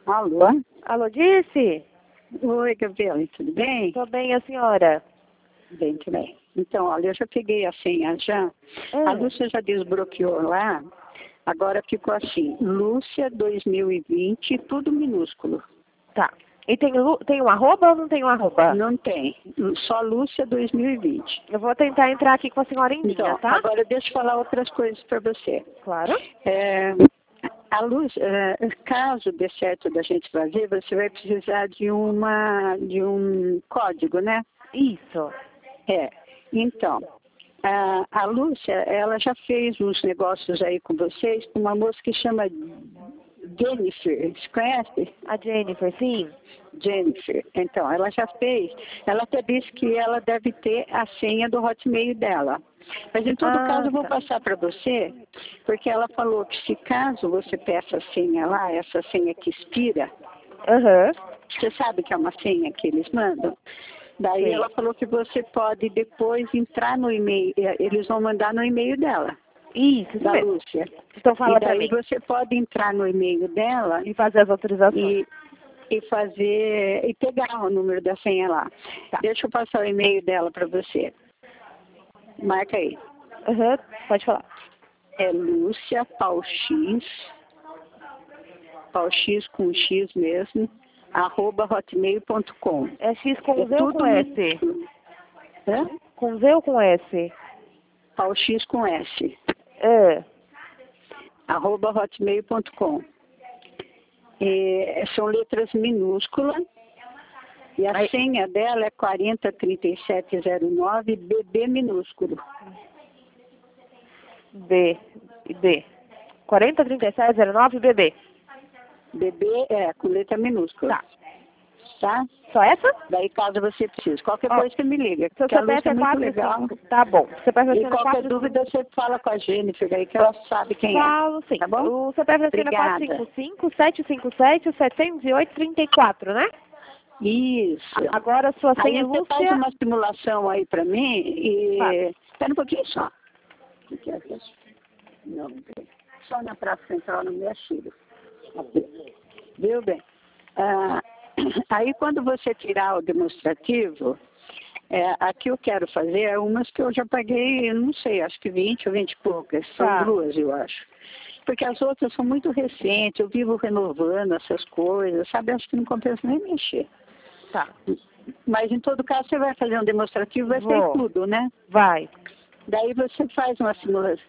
Alô? Alô, Dirce? Oi, Gabriela, tudo bem? Tô bem, a senhora? Bem também. Então, olha, eu já peguei a senha já. A Lúcia já desbloqueou lá. Agora ficou assim, Lúcia 2020, tudo minúsculo. Tá. E tem um arroba ou não tem um arroba? Não tem, só Lúcia 2020. Eu vou tentar entrar aqui com a senhora em linha, Então, tá? agora deixa eu falar outras coisas para você. Claro. A luz, caso dê certo da gente fazer, você vai precisar de um código, né? Isso. Então, a Lúcia, ela já fez uns negócios aí com vocês, com uma moça que chama Jennifer, você conhece? A Jennifer, sim. Jennifer, então, ela já fez, ela até disse que ela deve ter a senha do Hotmail dela. Mas em todo caso eu vou passar para você, porque ela falou que se caso você peça a senha lá, essa senha que expira, você sabe que é uma senha que eles mandam? Daí Sim. ela falou que você pode depois entrar no e-mail, eles vão mandar no e-mail dela. Isso da mesmo. Lúcia. Então fala pra daí mim. Você pode entrar no e-mail dela E fazer as autorizações. e pegar o número da senha lá. Tá. Deixa eu passar o e-mail dela para você. Marca aí. Pode falar. É Lúcia Pauxis com X mesmo, @hotmail.com. É X com Z ou com S? Hã? Com Z ou com S? Pauxis com S. @hotmail.com. São letras minúsculas. E a senha dela é 403709, BB minúsculo. B. 403709 BB. BB com letra minúscula. Tá? Só essa? Daí caso você precise. Qualquer coisa você me liga. Seu Que a Lúcia CPF é é muito 4 legal. Tá bom. E qualquer dúvida você fala com a Jennifer aí que ela sabe quem é. Falo sim. Tá bom? O CPF da senhora é 455-757-708-34, né? Isso. Agora a sua senha, aí você Lúcia... faz uma simulação aí pra mim e... Espera um pouquinho só. O que é isso? Não, só na Praça Central no meu filho. Viu bem? Aí quando você tirar o demonstrativo, aqui eu quero fazer umas que eu já paguei, não sei, acho que 20 ou 20 e poucas. São duas, eu acho. Porque as outras são muito recentes, eu vivo renovando essas coisas, sabe? Acho que não compensa nem mexer. Tá. Mas em todo caso você vai fazer um demonstrativo, vai ter tudo, né? Vai. Daí você faz uma simulação.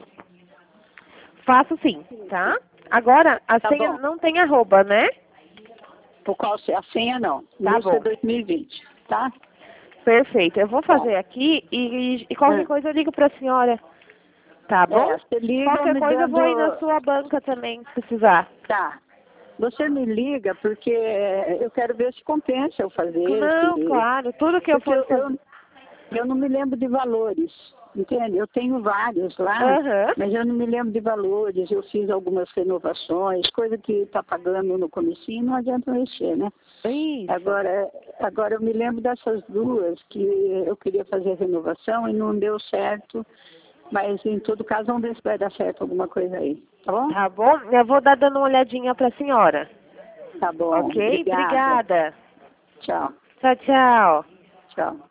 Faço sim, tá? Agora, a senha não tem arroba, né? Por qual a senha não. Tá Lúcia bom. 2020, tá? Perfeito. Eu vou fazer aqui e qualquer coisa eu ligo pra senhora. Tá bom? Você liga Qualquer me coisa eu vou ir na sua banca também, se precisar. Tá. Você me liga porque eu quero ver se compensa eu fazer. Não, claro. Tudo que eu for fazer. Eu não me lembro de valores, entende? Eu tenho vários lá, mas eu não me lembro de valores. Eu fiz algumas renovações, coisa que está pagando no comecinho, não adianta mexer, né? Isso. Agora eu me lembro dessas duas que eu queria fazer renovação e não deu certo. Mas, em todo caso, vamos ver se vai dar certo alguma coisa aí, tá bom? Tá bom. Eu vou dar dando uma olhadinha pra senhora. Tá bom. Ok? Obrigada. Tchau. Tchau, tchau. Tchau.